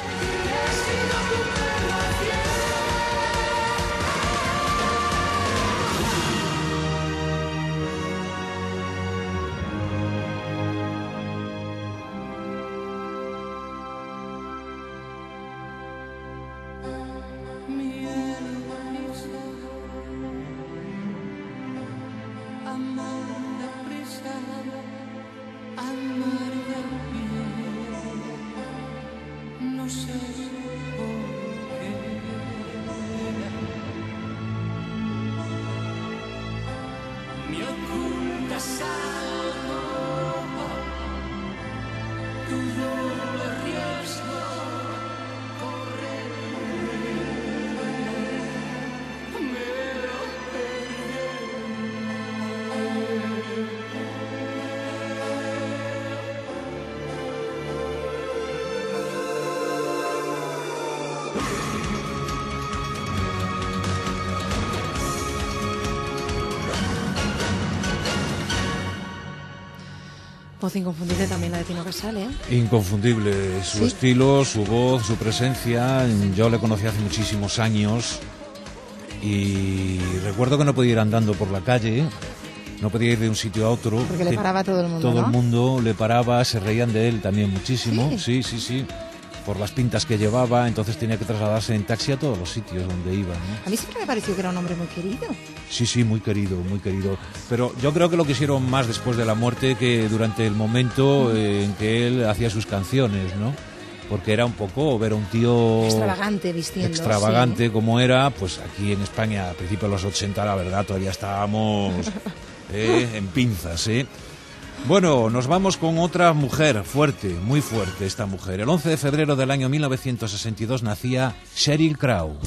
Voz inconfundible también la de Tino Casal, ¿eh? Inconfundible, su estilo, su voz, su presencia. Yo le conocí hace muchísimos años y recuerdo que no podía ir andando por la calle, no podía ir de un sitio a otro. Porque le paraba todo el mundo, Todo ¿no? el mundo le paraba, se reían de él también muchísimo. Sí. Por las pintas que llevaba, entonces tenía que trasladarse en taxi a todos los sitios donde iba, ¿no? A mí siempre me pareció que era un hombre muy querido. Sí, muy querido. Pero yo creo que lo quisieron más después de la muerte que durante el momento en que él hacía sus canciones, ¿no? Porque era un poco ver a un tío extravagante vistiendo. Extravagante, como era, pues aquí en España a principios de los 80, la verdad, todavía estábamos en pinzas, ¿eh? Bueno, nos vamos con otra mujer fuerte, muy fuerte esta mujer. El 11 de febrero del año 1962 nacía Sheryl Crow.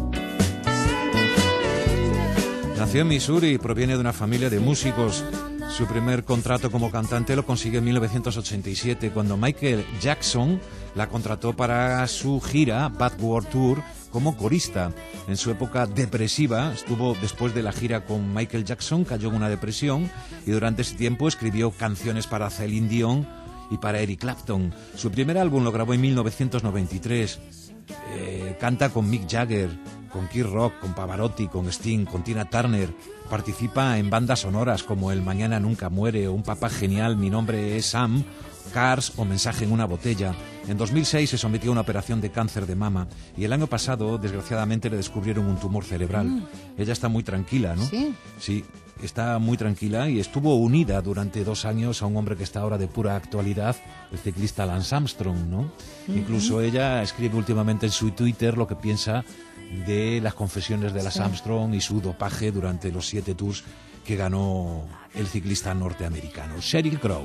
Nació en Missouri y proviene de una familia de músicos. Su primer contrato como cantante lo consiguió en 1987, cuando Michael Jackson la contrató para su gira Bad World Tour como corista. En su época depresiva, estuvo después de la gira con Michael Jackson, cayó en una depresión y durante ese tiempo escribió canciones para Celine Dion y para Eric Clapton. Su primer álbum lo grabó en 1993. Canta con Mick Jagger, con Kid Rock, con Pavarotti, con Sting, con Tina Turner. Participa en bandas sonoras como El Mañana Nunca Muere o Un Papá Genial, Mi Nombre es Sam, Cars o Mensaje en una Botella. En 2006 se sometió a una operación de cáncer de mama y el año pasado, desgraciadamente, le descubrieron un tumor cerebral. Ella está muy tranquila, ¿no? Sí. Sí, está muy tranquila y estuvo unida durante 2 años a un hombre que está ahora de pura actualidad, el ciclista Lance Armstrong, ¿no? Incluso ella escribe últimamente en su Twitter lo que piensa de las confesiones de Lance Armstrong y su dopaje durante los 7 tours que ganó el ciclista norteamericano. Sheryl Crow.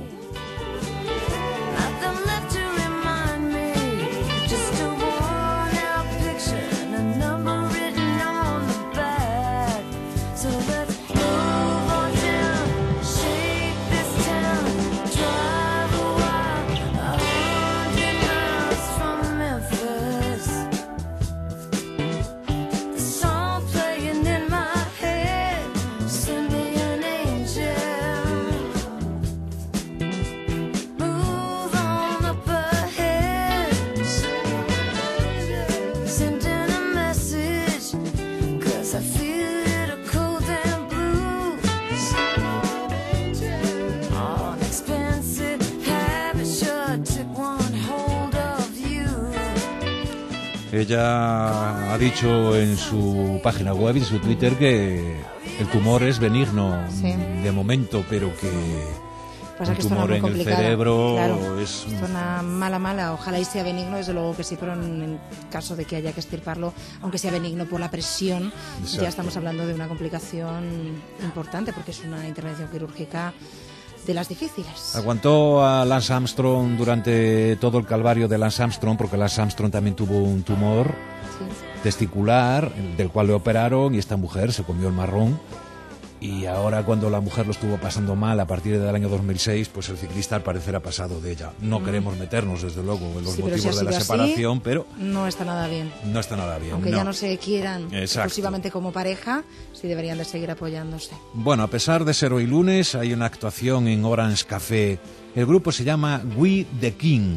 Ella ha dicho en su página web y en su Twitter que el tumor es benigno de momento, pero que Pasa un que tumor muy en el complicado. cerebro Claro, es... Zona mala, ojalá y sea benigno, desde luego que sí, pero en caso de que haya que extirparlo, aunque sea benigno por la presión, Exacto. ya estamos hablando de una complicación importante, porque es una intervención quirúrgica de las difíciles. Aguantó a Lance Armstrong durante todo el calvario de Lance Armstrong, porque Lance Armstrong también tuvo un tumor testicular, del cual le operaron, y esta mujer se comió el marrón. Y ahora, cuando la mujer lo estuvo pasando mal a partir del año 2006, pues el ciclista al parecer ha pasado de ella. No queremos meternos, desde luego, en los Sí, pero si motivos ha de la sido así, separación, pero no está nada bien. no está nada bien. Aunque ya no se quieran Exacto. exclusivamente como pareja, sí deberían de seguir apoyándose. Bueno, a pesar de ser hoy lunes, hay una actuación en Orange Café. El grupo se llama We the King.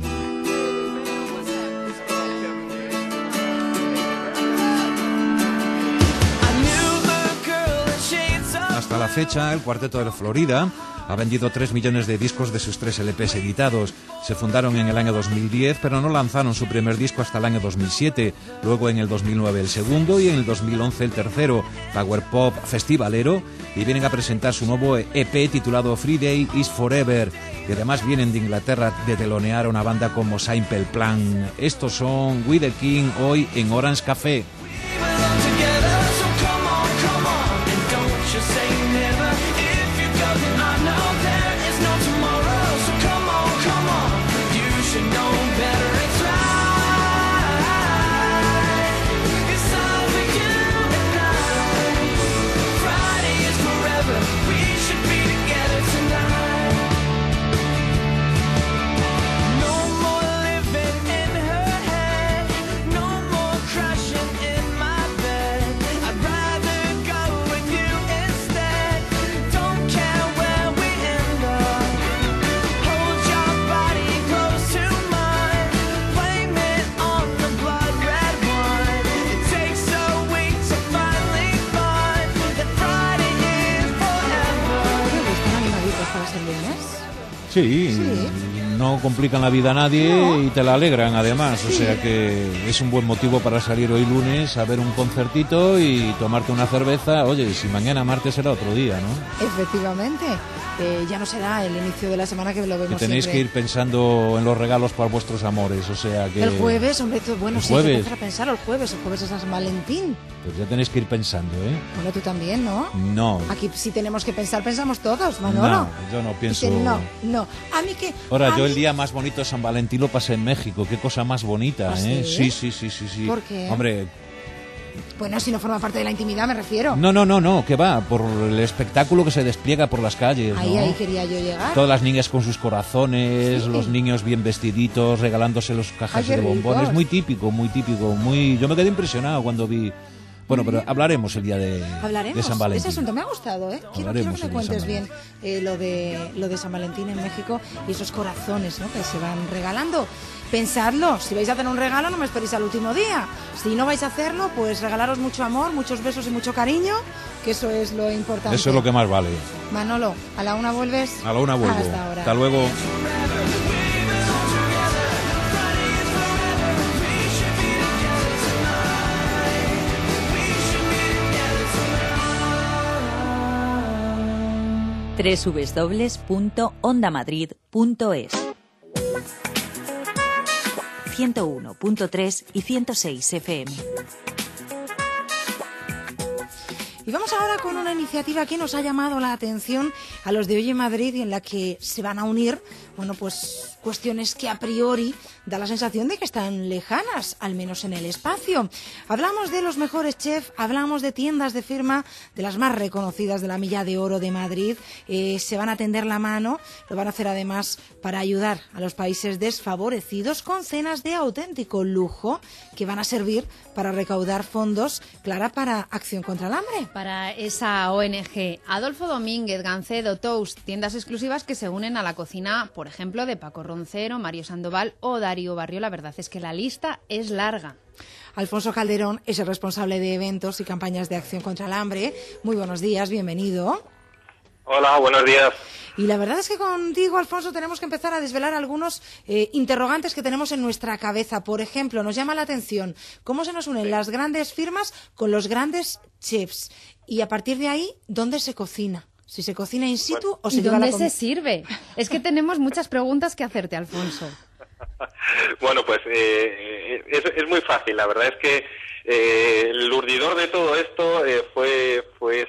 Hasta la fecha, el Cuarteto de la Florida ha vendido 3 millones de discos de sus 3 LPs editados. Se fundaron en el año 2010, pero no lanzaron su primer disco hasta el año 2007. Luego, en el 2009, el segundo y en el 2011, el tercero, Power Pop festivalero. Y vienen a presentar su nuevo EP titulado Friday is Forever. Y además vienen de Inglaterra de telonear a una banda como Simple Plan. Estos son We the King, hoy en Orange Café. Sí, no complican la vida a nadie y te la alegran además, o sea que es un buen motivo para salir hoy lunes a ver un concertito y tomarte una cerveza. Oye, si mañana martes será otro día, ¿no? Efectivamente, ya no será el inicio de la semana que lo vemos que tenéis siempre. Que ir pensando en los regalos para vuestros amores, o sea que... El jueves, hombre, bueno, el sí, hay que jueves. empezar a pensar el jueves es San Valentín. Pues ya tenéis que ir pensando, ¿eh? Bueno, tú también, ¿no? No. Aquí sí tenemos que pensar, pensamos todos, Manolo. No, yo no pienso... Dice, no. A mí que... Ahora, a yo mí- el día más bonito de San Valentín lo pasé en México. Qué cosa más bonita, ¿Ah, ¿eh? sí? Sí. ¿Por qué? Hombre, Bueno, si no forma parte de la intimidad, me refiero. No, que va, por el espectáculo que se despliega por las calles, ¿no? Ahí quería yo llegar. Todas las niñas con sus corazones, sí. Los niños bien vestiditos, regalándose los cajas de bombones. Muy típico, Yo me quedé impresionado cuando vi... Bueno, pero hablaremos el día de San Valentín. Ese asunto me ha gustado, ¿eh? Quiero que me cuentes bien lo de San Valentín en México y esos corazones, ¿no?, que se van regalando. Pensadlo, si vais a hacer un regalo no me esperéis al último día. Si no vais a hacerlo, pues regalaros mucho amor, muchos besos y mucho cariño, que eso es lo importante. Eso es lo que más vale. Manolo, ¿a la una vuelves? A la una vuelvo. Hasta ahora. Hasta luego. www.ondamadrid.es 101.3 y 106 FM. Y vamos ahora con una iniciativa que nos ha llamado la atención a los de Hoy en Madrid y en la que se van a unir, bueno, pues cuestiones que a priori da la sensación de que están lejanas, al menos en el espacio. Hablamos de los mejores chefs, hablamos de tiendas de firma, de las más reconocidas de la Milla de Oro de Madrid. Se van a tender la mano, lo van a hacer además para ayudar a los países desfavorecidos con cenas de auténtico lujo que van a servir para recaudar fondos, Clara, para Acción contra el Hambre. Para esa ONG. Adolfo Domínguez, Gancedo, Toast, tiendas exclusivas que se unen a la cocina, por ejemplo, de Paco Roncero, Mario Sandoval o Darío Barrio. La verdad es que la lista es larga. Alfonso Calderón es el responsable de eventos y campañas de Acción contra el Hambre. Muy buenos días, bienvenido. Hola, buenos días. Y la verdad es que contigo, Alfonso, tenemos que empezar a desvelar algunos interrogantes que tenemos en nuestra cabeza. Por ejemplo, nos llama la atención cómo se nos unen las grandes firmas con los grandes chefs. Y a partir de ahí, ¿dónde se cocina? Si se cocina in situ o se lleva ¿dónde se sirve? Es que tenemos muchas preguntas que hacerte, Alfonso. Bueno, pues es muy fácil. La verdad es que el urdidor de todo esto fue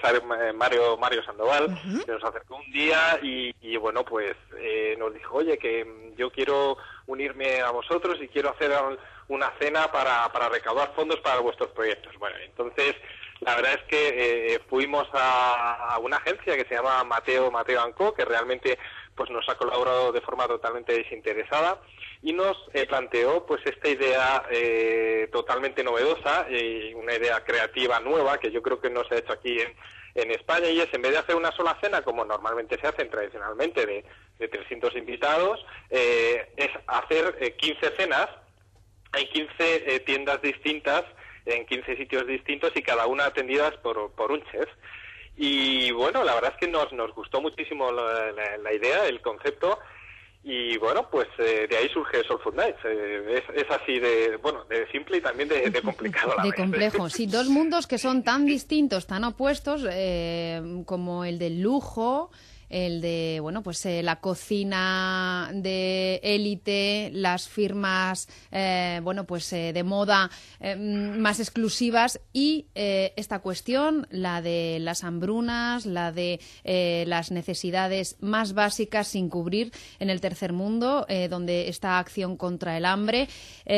Mario Sandoval, que nos acercó un día y bueno, pues nos dijo, oye, que yo quiero unirme a vosotros y quiero hacer una cena para recaudar fondos para vuestros proyectos. Bueno, entonces la verdad es que fuimos a una agencia que se llama Mateo & Co, que realmente pues nos ha colaborado de forma totalmente desinteresada y nos planteó pues esta idea totalmente novedosa y una idea creativa nueva que yo creo que no se ha hecho aquí en España, y es, en vez de hacer una sola cena como normalmente se hacen tradicionalmente de 300 invitados, es hacer 15 cenas en 15 tiendas distintas, en 15 sitios distintos y cada una atendidas por un chef. Y bueno, la verdad es que nos gustó muchísimo la idea, el concepto, y bueno, pues de ahí surge Soul Food Nights. Es así de simple y también de complicado. De complejo, sí, dos mundos que son tan distintos, tan opuestos, como el del lujo, el de, bueno, pues la cocina de élite, las firmas, bueno, pues de moda más exclusivas y esta cuestión, la de las hambrunas, la de las necesidades más básicas sin cubrir en el tercer mundo, donde está Acción contra el Hambre,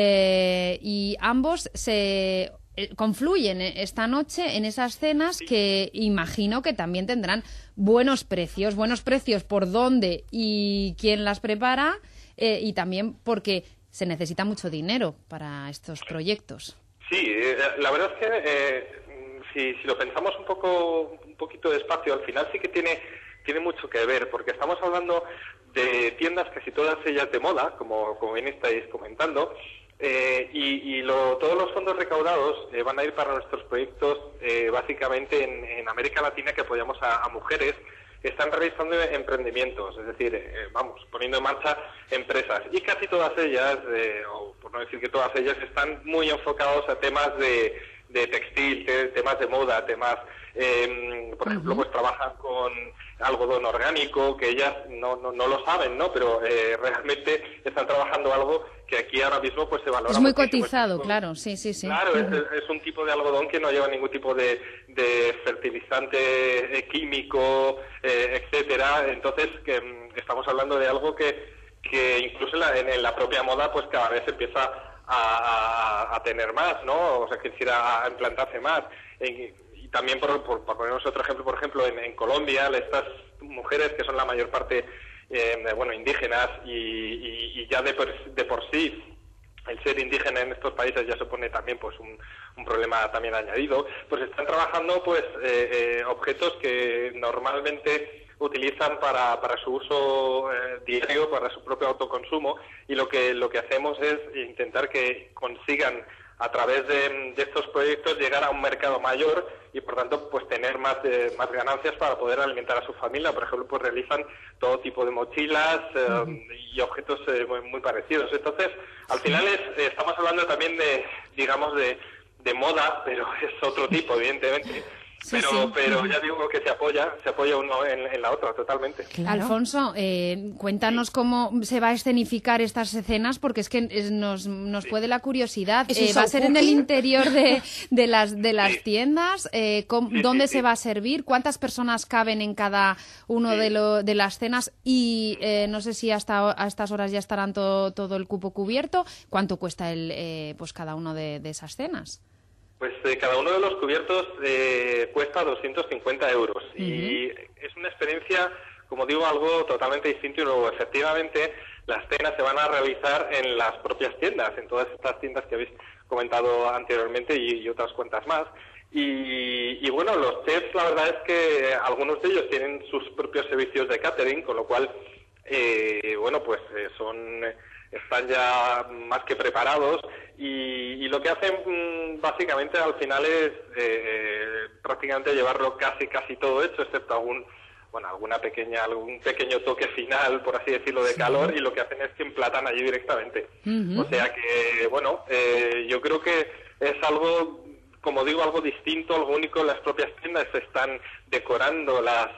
y ambos se confluyen esta noche en esas cenas que imagino que también tendrán buenos precios por dónde y quién las prepara, y también porque se necesita mucho dinero para estos proyectos. Sí, la verdad es que si lo pensamos un poquito despacio, al final sí que tiene mucho que ver, porque estamos hablando de tiendas casi todas ellas de moda, como bien estáis comentando, todos los fondos recaudados van a ir para nuestros proyectos básicamente en América Latina, que apoyamos a mujeres que están realizando emprendimientos, es decir, poniendo en marcha empresas, y casi todas ellas, o por no decir que todas ellas, están muy enfocados a temas de textil, temas de moda, temas, por ejemplo, pues trabajan con algodón orgánico, que ellas no lo saben, ¿no? Pero realmente están trabajando algo que aquí ahora mismo pues se valora. Es muy cotizado, claro, sí. Claro, es un tipo de algodón que no lleva ningún tipo de fertilizante químico, etcétera. Entonces, estamos hablando de algo que incluso en la propia moda pues cada vez empieza a tener más, ¿no? O sea, quisiera implantarse más. Y también, por ponernos otro ejemplo, por ejemplo, en Colombia, estas mujeres que son la mayor parte, indígenas, y ya de por sí el ser indígena en estos países ya supone también pues un problema también añadido, pues están trabajando pues objetos que normalmente utilizan para su uso diario, para su propio autoconsumo, y lo que hacemos es intentar que consigan a través de estos proyectos llegar a un mercado mayor y por tanto pues tener más ganancias para poder alimentar a su familia. Por ejemplo, pues realizan todo tipo de mochilas y objetos muy parecidos. Entonces, al final estamos hablando también de moda, pero es otro tipo, evidentemente. Pero ya digo que se apoya uno en la otra totalmente. Claro. Alfonso, cuéntanos cómo se va a escenificar estas escenas, porque es que nos puede la curiosidad. ¿Va a ser en el interior de las tiendas? ¿Dónde se va a servir? ¿Cuántas personas caben en cada uno de las cenas? Y no sé si a estas horas ya estarán todo el cupo cubierto. ¿Cuánto cuesta pues cada uno de esas cenas? Pues cada uno de los cubiertos cuesta 250 euros y es una experiencia, como digo, algo totalmente distinto y luego efectivamente las cenas se van a realizar en las propias tiendas, en todas estas tiendas que habéis comentado anteriormente y otras cuantas más. Y bueno, los chefs, la verdad es que algunos de ellos tienen sus propios servicios de catering, con lo cual, están ya más que preparados y lo que hacen básicamente al final es prácticamente llevarlo casi todo hecho, excepto algún pequeño toque final, por así decirlo, de calor, y lo que hacen es que emplatan allí directamente. O sea que, yo creo que es algo, como digo, algo distinto, algo único. Las propias tiendas se están decorando la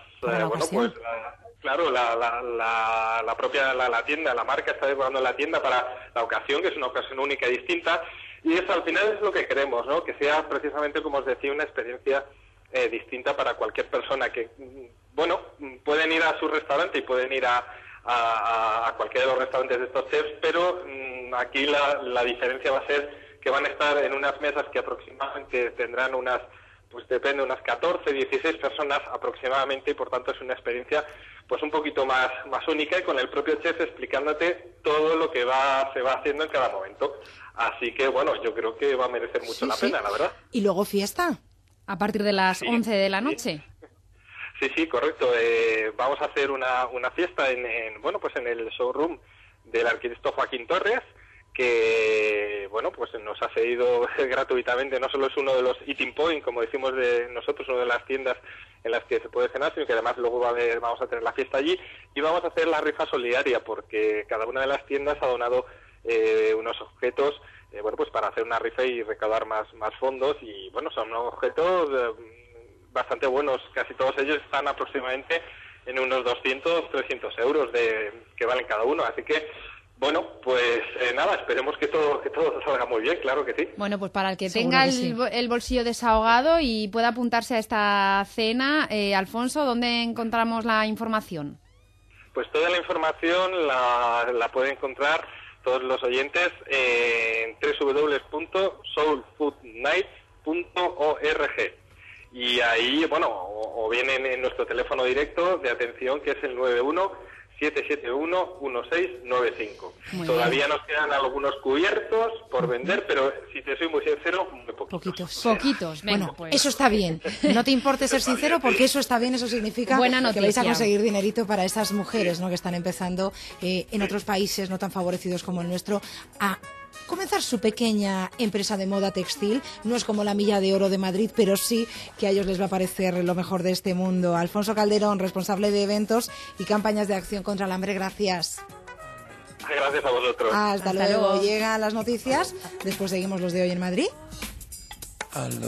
tienda, la marca está decorando la tienda para la ocasión, que es una ocasión única y distinta, y eso al final es lo que queremos, ¿no? Que sea precisamente, como os decía, una experiencia distinta para cualquier persona que, pueden ir a su restaurante y pueden ir a cualquiera de los restaurantes de estos chefs, pero aquí la diferencia va a ser que van a estar en unas mesas que aproximadamente tendrán unas 14, 16 personas aproximadamente, y por tanto es una experiencia pues un poquito más única, y con el propio chef explicándote todo lo que se va haciendo en cada momento. Así que yo creo que va a merecer mucho la pena, la verdad. ¿Y luego fiesta? A partir de las 11 de la noche. Sí, correcto. Vamos a hacer una fiesta en el showroom del arquitecto Joaquín Torres, que nos ha cedido gratuitamente. No solo es uno de los eating point, como decimos de nosotros, una de las tiendas en las que se puede cenar, sino que además luego vamos a tener la fiesta allí y vamos a hacer la rifa solidaria, porque cada una de las tiendas ha donado unos objetos para hacer una rifa y recaudar más fondos, y son unos objetos bastante buenos. Casi todos ellos están aproximadamente en unos 200, 300 euros que valen cada uno, así que esperemos que todo salga muy bien, claro que sí. Bueno, pues para el que tenga el bolsillo desahogado y pueda apuntarse a esta cena, Alfonso, ¿dónde encontramos la información? Pues toda la información la pueden encontrar todos los oyentes en www.soulfoodnights.org. Y ahí, o bien en nuestro teléfono directo de atención, que es el 91-771-1695. Todavía nos quedan algunos cubiertos por vender, pero si te soy muy sincero, muy poquitos. Poquitos. Venga, pues. Eso está bien. No te importe ser sincero, porque eso está bien. Eso significa que vais a conseguir dinerito para esas mujeres, ¿no?, que están empezando en otros países no tan favorecidos como el nuestro a comenzar su pequeña empresa de moda textil. No es como la Milla de Oro de Madrid, pero sí que a ellos les va a parecer lo mejor de este mundo. Alfonso Calderón, responsable de eventos y campañas de acción contra el hambre, gracias. Gracias a vosotros. Hasta luego. Llegan las noticias, después seguimos los de Hoy en Madrid.